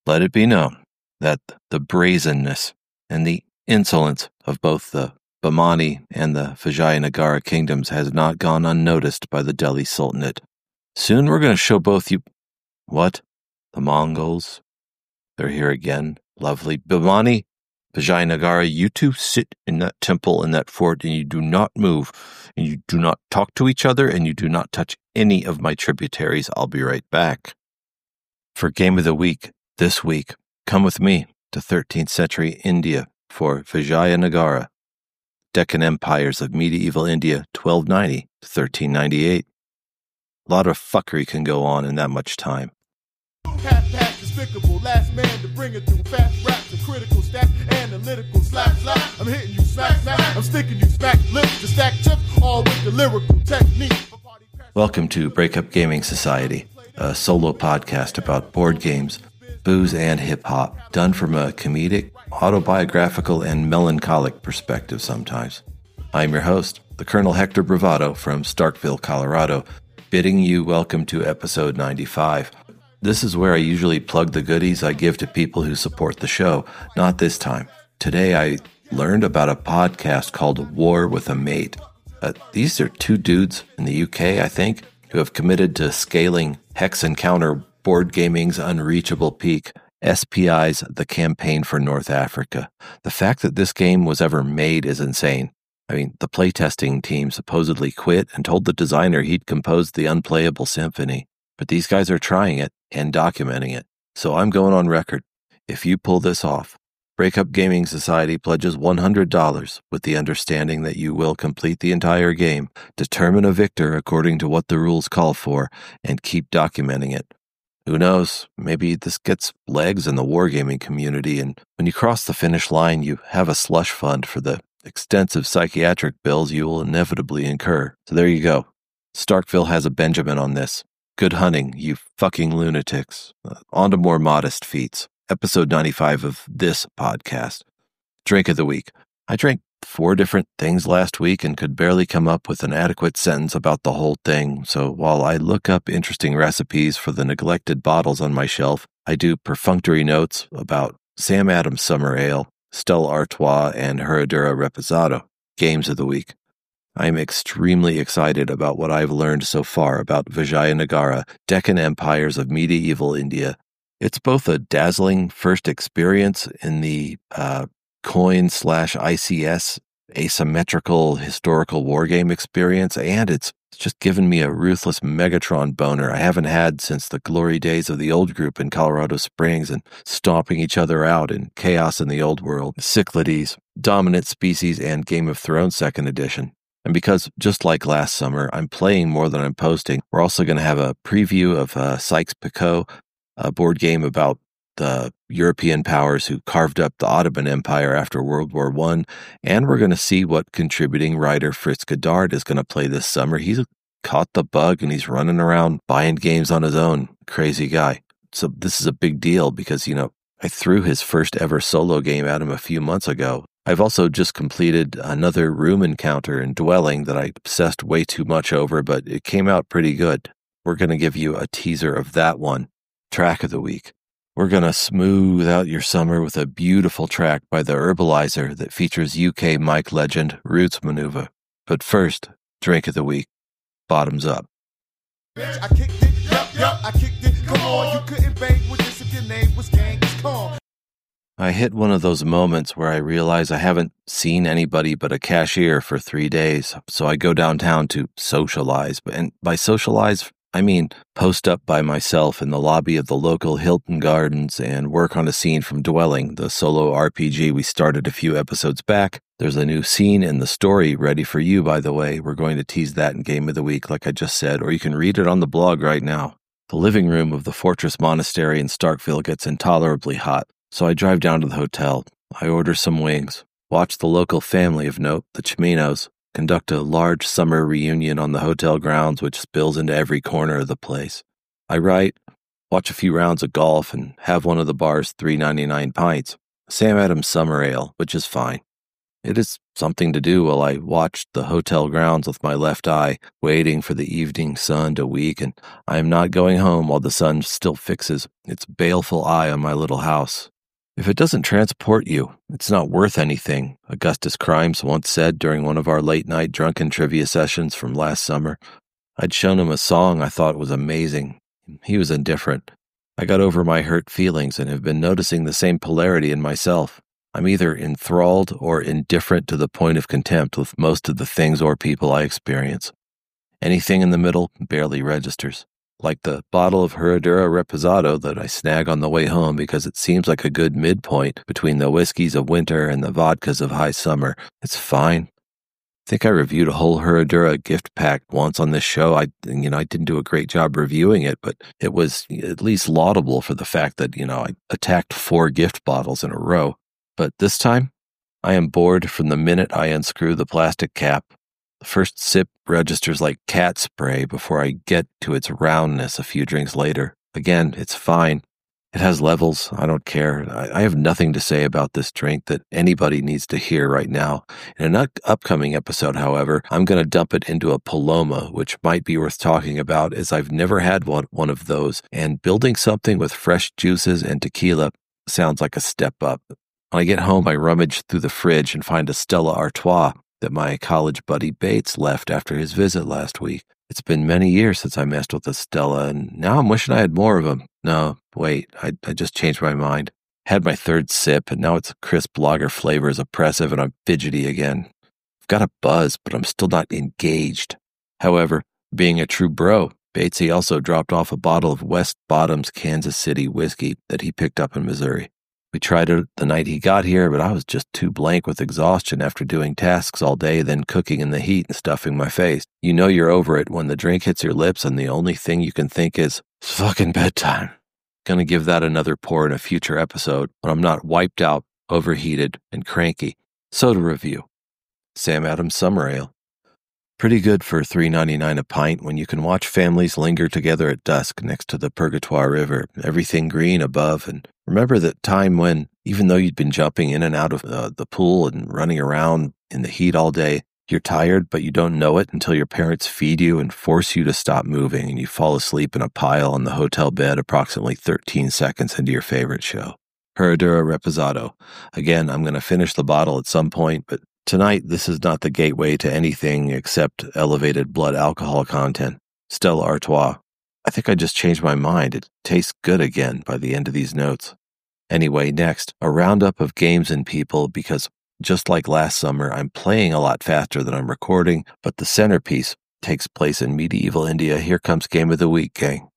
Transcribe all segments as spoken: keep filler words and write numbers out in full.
Let it be known that the brazenness and the insolence of both the Bahmani and the Vijayanagara kingdoms has not gone unnoticed by the Delhi Sultanate. Soon we're going to show both you... What? The Mongols? They're here again. Lovely. Bahmani, Vijayanagara, you two sit in that temple in that fort and you do not move, and you do not talk to each other, and you do not touch any of my tributaries. I'll be right back. For Game of the Week, this week, come with me to thirteenth century India for Vijayanagara, Deccan Empires of Medieval India, twelve ninety to thirteen ninety-eight. A lot of fuckery can go on in that much time. Half-past despicable, last man to bring it through. Fast raps and critical stats, analytical slap slap. I'm hitting you smack smack, I'm sticking you smack lips to stack chips, all with the lyrical technique. Welcome to Breakup Gaming Society, a solo podcast about board games, booze, and hip-hop, done from a comedic, autobiographical, and melancholic perspective sometimes. I'm your host, the Colonel Hector Bravado from Starkville, Colorado, bidding you welcome to episode ninety-five. This is where I usually plug the goodies I give to people who support the show. Not this time. Today I learned about a podcast called War with a Mate. Uh, these are two dudes in the U K, I think, who have committed to scaling Hex Encounter Board Gaming's unreachable peak, S P I's The Campaign for North Africa. The fact that this game was ever made is insane. I mean, the playtesting team supposedly quit and told the designer he'd composed the unplayable symphony. But these guys are trying it and documenting it. So I'm going on record. If you pull this off, Breakup Gaming Society pledges one hundred dollars with the understanding that you will complete the entire game, determine a victor according to what the rules call for, and keep documenting it. Who knows, maybe this gets legs in the wargaming community, and when you cross the finish line, you have a slush fund for the extensive psychiatric bills you will inevitably incur. So there you go. Starkville has a Benjamin on this. Good hunting, you fucking lunatics. Uh, on to more modest feats. Episode ninety-five of this podcast. Drink of the week. I drank four different things last week and could barely come up with an adequate sentence about the whole thing, so while I look up interesting recipes for the neglected bottles on my shelf, I do perfunctory notes about Sam Adams Summer Ale, Stella Artois, and Herradura Reposado. Games of the week. I'm extremely excited about what I've learned so far about Vijayanagara, Deccan Empires of Medieval India. It's both a dazzling first experience in the uh, coin slash I C S asymmetrical historical wargame experience, and it's just given me a ruthless Megatron boner I haven't had since the glory days of the old group in Colorado Springs and stomping each other out in Chaos in the Old World, Cyclades, Dominant Species, and Game of Thrones second Edition. And because, just like last summer, I'm playing more than I'm posting, we're also going to have a preview of uh, Sykes-Picot, a board game about the European powers who carved up the Ottoman Empire after World War One, and we're going to see what contributing writer Fritz Godard is going to play this summer. He's caught the bug, and he's running around buying games on his own. Crazy guy. So this is a big deal because, you know, I threw his first ever solo game at him a few months ago. I've also just completed another room encounter in Dwelling that I obsessed way too much over, but it came out pretty good. We're going to give you a teaser of that one. Track of the week. We're going to smooth out your summer with a beautiful track by The Herbalizer that features U K mic legend Roots Maneuver. But first, drink of the week. Bottoms up. I kicked it, yup, yup, I kicked it, come on, you couldn't bang with this if your name was Genghis Khan. I hit one of those moments where I realize I haven't seen anybody but a cashier for three days, so I go downtown to socialize. And by socialize, I mean post up by myself in the lobby of the local Hilton Gardens and work on a scene from Dwelling, the solo R P G we started a few episodes back. There's a new scene in the story ready for you, by the way. We're going to tease that in Game of the Week, like I just said, or you can read it on the blog right now. The living room of the Fortress Monastery in Starkville gets intolerably hot. So I drive down to the hotel, I order some wings, watch the local family of note, the Chiminos, conduct a large summer reunion on the hotel grounds which spills into every corner of the place. I write, watch a few rounds of golf, and have one of the bar's three ninety-nine pints, Sam Adams Summer Ale, which is fine. It is something to do while I watched the hotel grounds with my left eye, waiting for the evening sun to weaken. I am not going home while the sun still fixes its baleful eye on my little house. If it doesn't transport you, it's not worth anything, Augustus Crimes once said during one of our late-night drunken trivia sessions from last summer. I'd shown him a song I thought was amazing. He was indifferent. I got over my hurt feelings and have been noticing the same polarity in myself. I'm either enthralled or indifferent to the point of contempt with most of the things or people I experience. Anything in the middle barely registers. Like the bottle of Herradura Reposado that I snag on the way home because it seems like a good midpoint between the whiskeys of winter and the vodkas of high summer. It's fine. I think I reviewed a whole Herradura gift pack once on this show. I, you know, I didn't do a great job reviewing it, but it was at least laudable for the fact that, you know, I attacked four gift bottles in a row. But this time, I am bored from the minute I unscrew the plastic cap. The first sip registers like cat spray before I get to its roundness a few drinks later. Again, it's fine. It has levels. I don't care. I, I have nothing to say about this drink that anybody needs to hear right now. In an upcoming episode, however, I'm going to dump it into a Paloma, which might be worth talking about as I've never had one, one of those, and building something with fresh juices and tequila sounds like a step up. When I get home, I rummage through the fridge and find a Stella Artois that my college buddy Bates left after his visit last week. It's been many years since I messed with a Stella, and now I'm wishing I had more of them. No, wait, I, I just changed my mind. Had my third sip, and now its crisp lager flavor is oppressive, and I'm fidgety again. I've got a buzz, but I'm still not engaged. However, being a true bro, Batesy also dropped off a bottle of West Bottoms Kansas City whiskey that he picked up in Missouri. We tried it the night he got here, but I was just too blank with exhaustion after doing tasks all day, then cooking in the heat and stuffing my face. You know you're over it when the drink hits your lips and the only thing you can think is, it's fucking bedtime. Gonna give that another pour in a future episode when I'm not wiped out, overheated, and cranky. Soda review. Sam Adams Summer Ale. Pretty good for three ninety-nine a pint when you can watch families linger together at dusk next to the Purgatoire River, everything green above, and remember that time when, even though you'd been jumping in and out of uh, the pool and running around in the heat all day, you're tired, but you don't know it until your parents feed you and force you to stop moving and you fall asleep in a pile on the hotel bed approximately thirteen seconds into your favorite show. Herradura Reposado. Again, I'm going to finish the bottle at some point, but tonight, this is not the gateway to anything except elevated blood alcohol content. Stella Artois. I think I just changed my mind. It tastes good again by the end of these notes. Anyway, next, a roundup of games and people because, just like last summer, I'm playing a lot faster than I'm recording, but the centerpiece takes place in medieval India. Here comes Game of the Week, gang.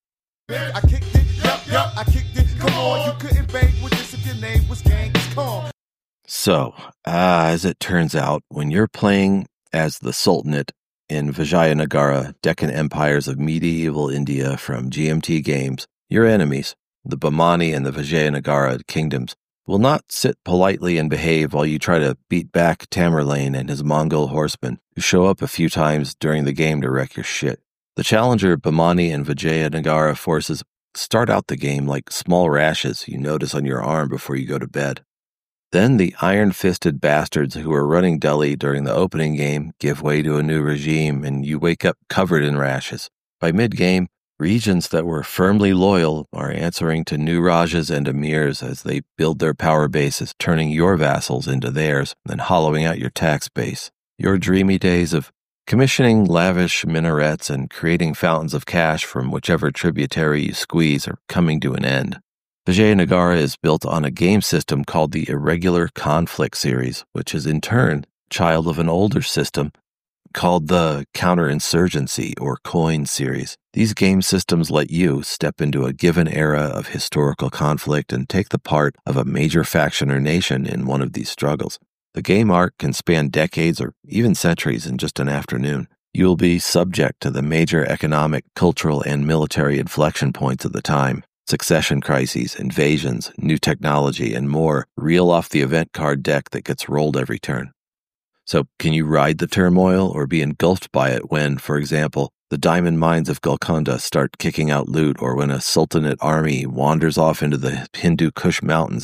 I kicked it, yup, yup, I kicked it. Come on, you couldn't bang with this if your name was Genghis Khan. So, uh, as it turns out, when you're playing as the Sultanate in Vijayanagara, Deccan Empires of medieval India from G M T Games, your enemies, the Bahmani and the Vijayanagara kingdoms, will not sit politely and behave while you try to beat back Tamerlane and his Mongol horsemen, who show up a few times during the game to wreck your shit. The challenger Bahmani and Vijayanagara forces start out the game like small rashes you notice on your arm before you go to bed. Then the iron-fisted bastards who were running Delhi during the opening game give way to a new regime, and you wake up covered in rashes. By mid-game, regions that were firmly loyal are answering to new Rajas and Emirs as they build their power bases, turning your vassals into theirs and hollowing out your tax base. Your dreamy days of commissioning lavish minarets and creating fountains of cash from whichever tributary you squeeze are coming to an end. Vijayanagara is built on a game system called the Irregular Conflict series, which is in turn child of an older system called the Counterinsurgency or Coin series. These game systems let you step into a given era of historical conflict and take the part of a major faction or nation in one of these struggles. The game arc can span decades or even centuries in just an afternoon. You will be subject to the major economic, cultural, and military inflection points of the time. Succession crises, invasions, new technology, and more reel off the event card deck that gets rolled every turn. So, can you ride the turmoil or be engulfed by it when, for example, the diamond mines of Golconda start kicking out loot, or when a sultanate army wanders off into the Hindu Kush Mountains and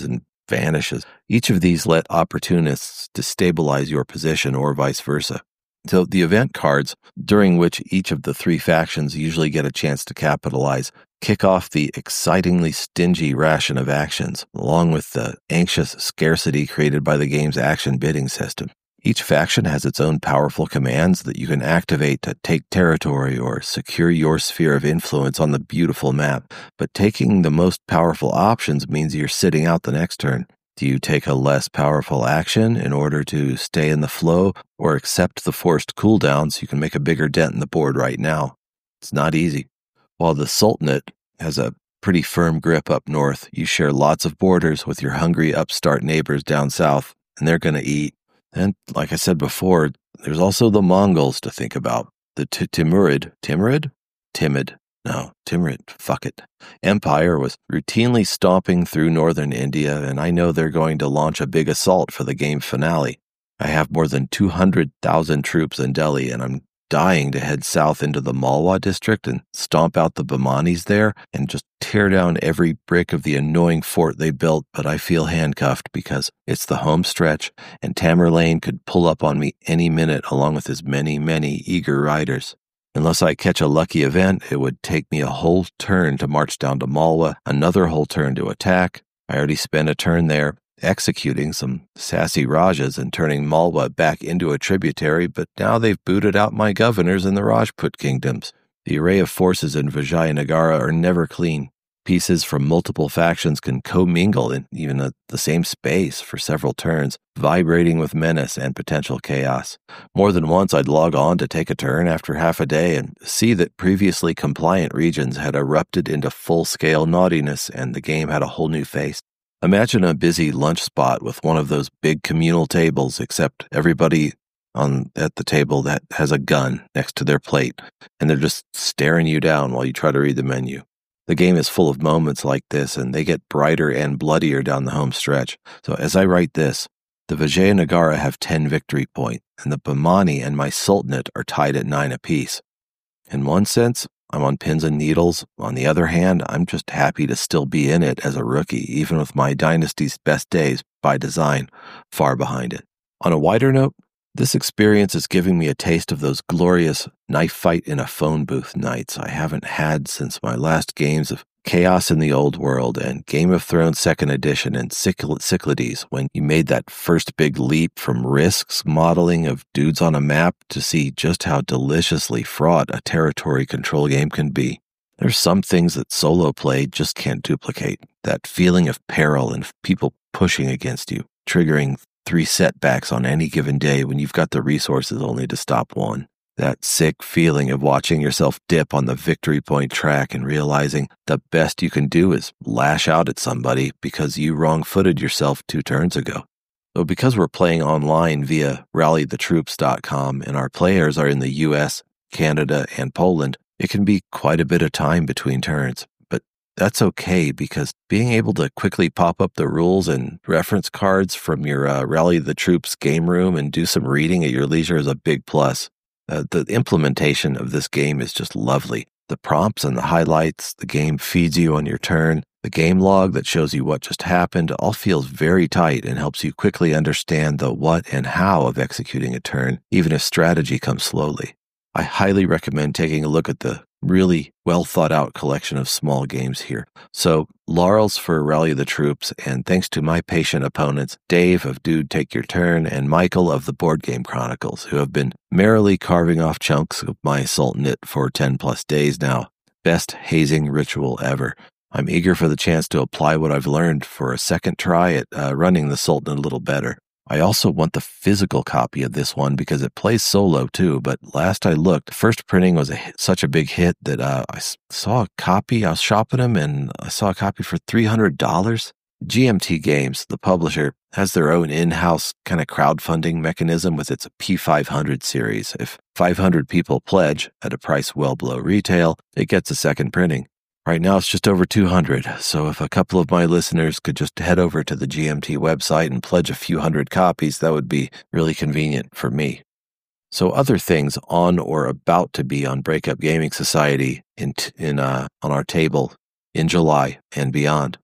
vanishes. Each of these let opportunists destabilize your position or vice versa. So the event cards, during which each of the three factions usually get a chance to capitalize, kick off the excitingly stingy ration of actions, along with the anxious scarcity created by the game's action bidding system. Each faction has its own powerful commands that you can activate to take territory or secure your sphere of influence on the beautiful map, but taking the most powerful options means you're sitting out the next turn. Do you take a less powerful action in order to stay in the flow, or accept the forced cooldown so you can make a bigger dent in the board right now? It's not easy. While the Sultanate has a pretty firm grip up north, you share lots of borders with your hungry upstart neighbors down south, and they're going to eat. And like I said before, there's also the Mongols to think about. The T- Timurid, Timurid? Timid. No, Timurid, fuck it. Empire was routinely stomping through northern India, and I know they're going to launch a big assault for the game finale. I have more than two hundred thousand troops in Delhi, and I'm dying to head south into the Malwa district and stomp out the Bamanis there and just tear down every brick of the annoying fort they built, but I feel handcuffed because it's the home stretch, and Tamerlane could pull up on me any minute along with his many, many eager riders. Unless I catch a lucky event, it would take me a whole turn to march down to Malwa, another whole turn to attack. I already spent a turn there executing some sassy Rajas and turning Malwa back into a tributary, but now they've booted out my governors in the Rajput kingdoms. The array of forces in Vijayanagara are never clean. Pieces from multiple factions can commingle in even a, the same space for several turns, vibrating with menace and potential chaos. More than once I'd log on to take a turn after half a day and see that previously compliant regions had erupted into full-scale naughtiness and the game had a whole new face. Imagine a busy lunch spot with one of those big communal tables, except everybody on at the table that has a gun next to their plate, and they're just staring you down while you try to read the menu. The game is full of moments like this, and they get brighter and bloodier down the home stretch. So as I write this, the Vijayanagara have ten victory points, and the Bamani and my Sultanate are tied at nine apiece. In one sense, I'm on pins and needles. On the other hand, I'm just happy to still be in it as a rookie, even with my dynasty's best days, by design, far behind it. On a wider note, this experience is giving me a taste of those glorious knife fight in a phone booth nights I haven't had since my last games of Chaos in the Old World and Game of Thrones second Edition and Cyclades, when you made that first big leap from Risk's modeling of dudes on a map to see just how deliciously fraught a territory control game can be. There's some things that solo play just can't duplicate. That feeling of peril and people pushing against you, triggering three setbacks on any given day when you've got the resources only to stop one. That sick feeling of watching yourself dip on the victory point track and realizing the best you can do is lash out at somebody because you wrong-footed yourself two turns ago. So because we're playing online via rally the troops dot com and our players are in the U S, Canada, and Poland, it can be quite a bit of time between turns. That's okay, because being able to quickly pop up the rules and reference cards from your uh, Rally the Troops game room and do some reading at your leisure is a big plus. Uh, the implementation of this game is just lovely. The prompts and the highlights, the game feeds you on your turn, the game log that shows you what just happened all feels very tight and helps you quickly understand the what and how of executing a turn, even if strategy comes slowly. I highly recommend taking a look at the really well-thought-out collection of small games here. So, laurels for Rally the Troops, and thanks to my patient opponents, Dave of Dude Take Your Turn and Michael of the Board Game Chronicles, who have been merrily carving off chunks of my Sultanate for ten plus days now. Best hazing ritual ever. I'm eager for the chance to apply what I've learned for a second try at uh, running the Sultanate a little better. I also want the physical copy of this one because it plays solo too, but last I looked, first printing was a hit, such a big hit that uh, I saw a copy, I was shopping them, and I saw a copy for three hundred dollars. G M T Games, the publisher, has their own in-house kind of crowdfunding mechanism with its P five hundred series. If five hundred people pledge at a price well below retail, it gets a second printing. Right now it's just over two hundred, so if a couple of my listeners could just head over to the G M T website and pledge a few hundred copies, that would be really convenient for me. So other things on or about to be on Breakup Gaming Society in in uh, on our table in July and beyond.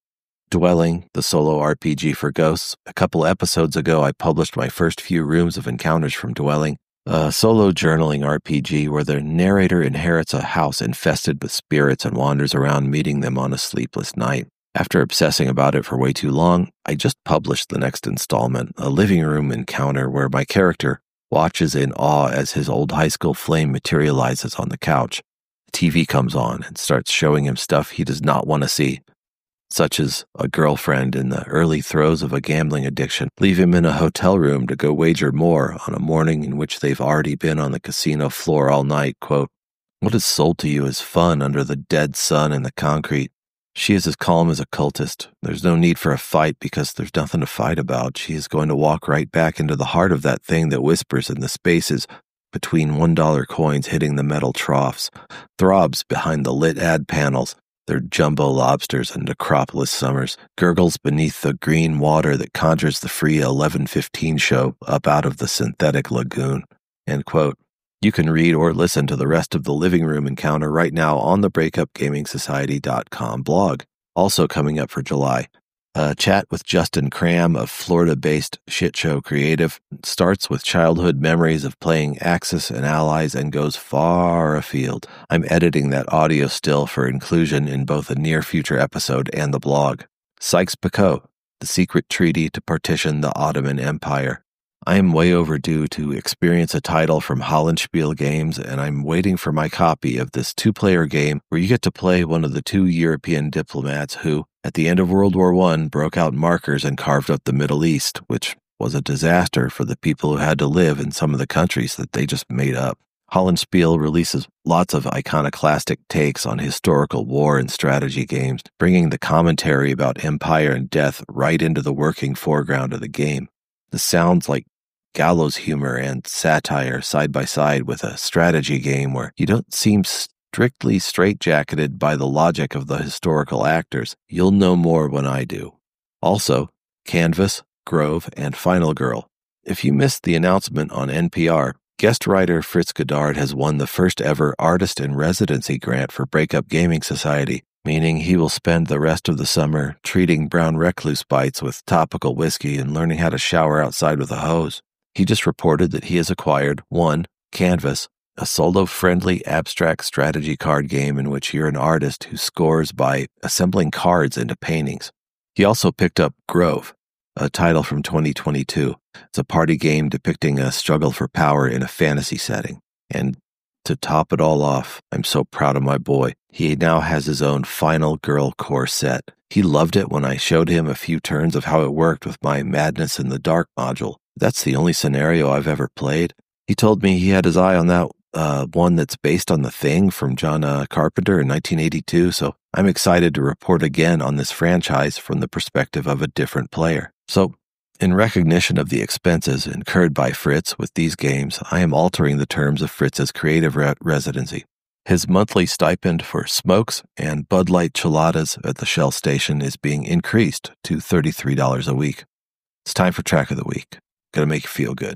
Dwelling, the solo R P G for ghosts. A couple episodes ago, I published my first few rooms of encounters from Dwelling, a solo journaling R P G where the narrator inherits a house infested with spirits and wanders around meeting them on a sleepless night. After obsessing about it for way too long, I just published the next installment, a living room encounter where my character watches in awe as his old high school flame materializes on the couch. The T V comes on and starts showing him stuff he does not want to see, such as a girlfriend in the early throes of a gambling addiction leave him in a hotel room to go wager more on a morning in which they've already been on the casino floor all night. Quote, "What is sold to you is fun under the dead sun and the concrete. She is as calm as a cultist. There's no need for a fight because there's nothing to fight about. She is going to walk right back into the heart of that thing that whispers in the spaces between one dollar coins hitting the metal troughs, throbs behind the lit ad panels, their jumbo lobsters and necropolis summers, gurgles beneath the green water that conjures the free eleven fifteen show up out of the synthetic lagoon." End quote. You can read or listen to the rest of the living room encounter right now on the breakup gaming society dot com blog. Also coming up for July, a chat with Justin Cram of Florida-based Shit Show Creative starts with childhood memories of playing Axis and Allies and goes far afield. I'm editing that audio still for inclusion in both a near-future episode and the blog. Sykes-Picot, the secret treaty to partition the Ottoman Empire. I am way overdue to experience a title from Hollandspiel Games, and I'm waiting for my copy of this two-player game where you get to play one of the two European diplomats who, at the end of World War One, broke out markers and carved up the Middle East, which was a disaster for the people who had to live in some of the countries that they just made up. Hollandspiel releases lots of iconoclastic takes on historical war and strategy games, bringing the commentary about empire and death right into the working foreground of the game. This sounds like gallows humor and satire side by side with a strategy game where you don't seem strictly straitjacketed by the logic of the historical actors. You'll know more when I do. Also, Canvas, Grove, and Final Girl. If you missed the announcement on N P R, guest writer Fritz Goddard has won the first ever Artist in Residency grant for Breakup Gaming Society, meaning he will spend the rest of the summer treating brown recluse bites with topical whiskey and learning how to shower outside with a hose. He just reported that he has acquired, one, Canvas, a solo-friendly abstract strategy card game in which you're an artist who scores by assembling cards into paintings. He also picked up Grove, a title from twenty twenty-two. It's a party game depicting a struggle for power in a fantasy setting. And to top it all off, I'm so proud of my boy. He now has his own Final Girl core set. He loved it when I showed him a few turns of how it worked with my Madness in the Dark module. That's the only scenario I've ever played. He told me he had his eye on that uh, one that's based on The Thing from John uh, Carpenter in nineteen eighty-two, so I'm excited to report again on this franchise from the perspective of a different player. So, in recognition of the expenses incurred by Fritz with these games, I am altering the terms of Fritz's creative re- residency. His monthly stipend for smokes and Bud Light Chiladas at the Shell station is being increased to thirty-three dollars a week. It's time for Track of the Week. Gonna make you feel good.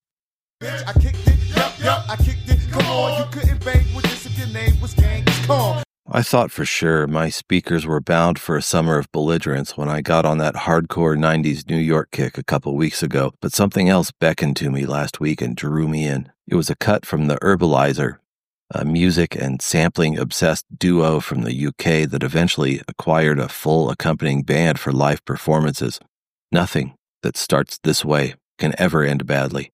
Bitch, I kicked it, yup, yup, I kicked it, come on, you couldn't bang with this if your name was Genghis Khan. I thought for sure my speakers were bound for a summer of belligerence when I got on that hardcore nineties New York kick a couple weeks ago, but something else beckoned to me last week and drew me in. It was a cut from the Herbalizer, a music and sampling-obsessed duo from the U K that eventually acquired a full accompanying band for live performances. Nothing that starts this way can ever end badly.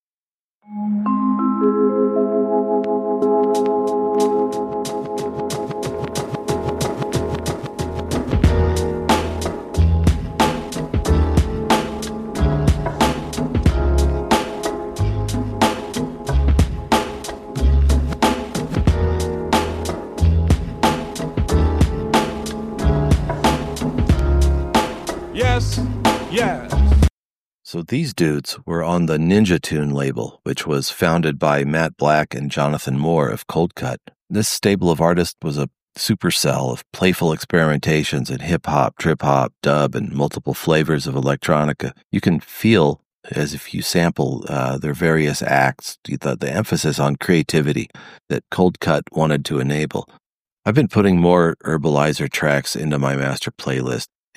Yes, yes. So these dudes were on the Ninja Tune label, which was founded by Matt Black and Jonathan Moore of Cold Cut. This stable of artists was a supercell of playful experimentations in hip-hop, trip-hop, dub, and multiple flavors of electronica. You can feel, as if you sample uh, their various acts, the, the emphasis on creativity that Cold Cut wanted to enable. I've been putting more Herbalizer tracks into my master playlist.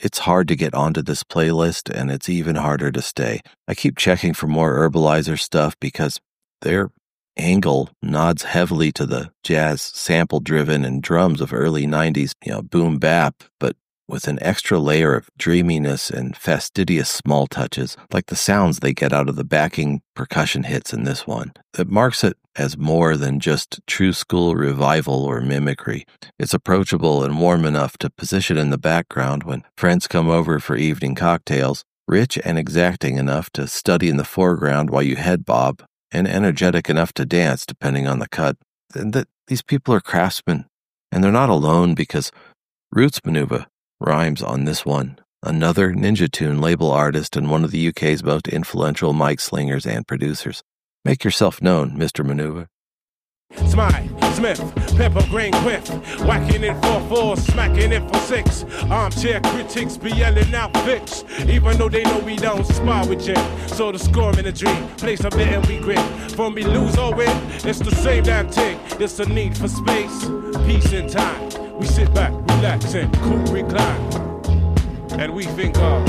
it's hard to get onto this playlist, and it's even harder to stay. I keep checking for more Herbalizer stuff because their angle nods heavily to the jazz sample-driven and drums of early nineties, you know, boom bap, but with an extra layer of dreaminess and fastidious small touches, like the sounds they get out of the backing percussion hits in this one. It marks it as more than just true school revival or mimicry. It's approachable and warm enough to position in the background when friends come over for evening cocktails, rich and exacting enough to study in the foreground while you head bob, and energetic enough to dance depending on the cut. And that these people are craftsmen, and they're not alone because Roots Manuva rhymes on this one. Another Ninja Tune label artist and one of the U K's most influential mic slingers and producers. Make yourself known, Mister Manuva. Smile, Smith, pepper grain quiff, whacking it for four, smacking it for six. Armchair critics be yelling out fix, even though they know we don't spar with Jim. So the score in a dream, place a bit and we grit. From we lose or win, it's the same damn thing. It's a need for space, peace and time. We sit back, relax and cool recline, and we think of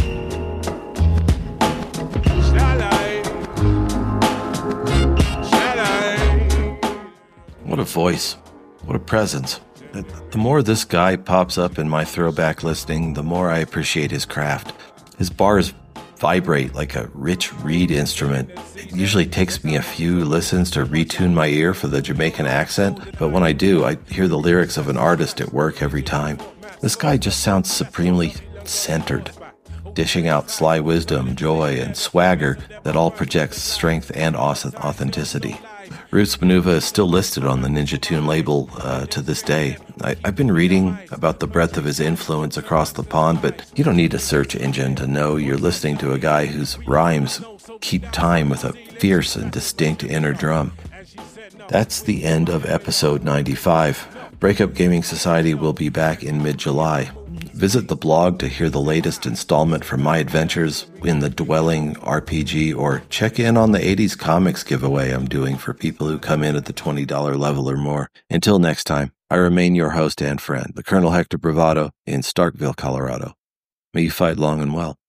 Shall-I? Shall-I? What a voice. What a presence. The more this guy pops up in my throwback listening, the more I appreciate his craft. His bars vibrate like a rich reed instrument. It usually takes me a few listens to retune my ear for the Jamaican accent, but when I do, I hear the lyrics of an artist at work every time. This guy just sounds supremely centered, dishing out sly wisdom, joy, and swagger that all projects strength and authenticity. Roots Manuva is still listed on the Ninja Tune label uh, to this day. I, I've been reading about the breadth of his influence across the pond, but you don't need a search engine to know you're listening to a guy whose rhymes keep time with a fierce and distinct inner drum. That's the end of episode ninety-five. Breakup Gaming Society will be back in mid-July. Visit the blog to hear the latest installment from my adventures in the Dwelling R P G, or check in on the eighties comics giveaway I'm doing for people who come in at the twenty dollars level or more. Until next time, I remain your host and friend, the Colonel Hector Bravado in Starkville, Colorado. May you fight long and well.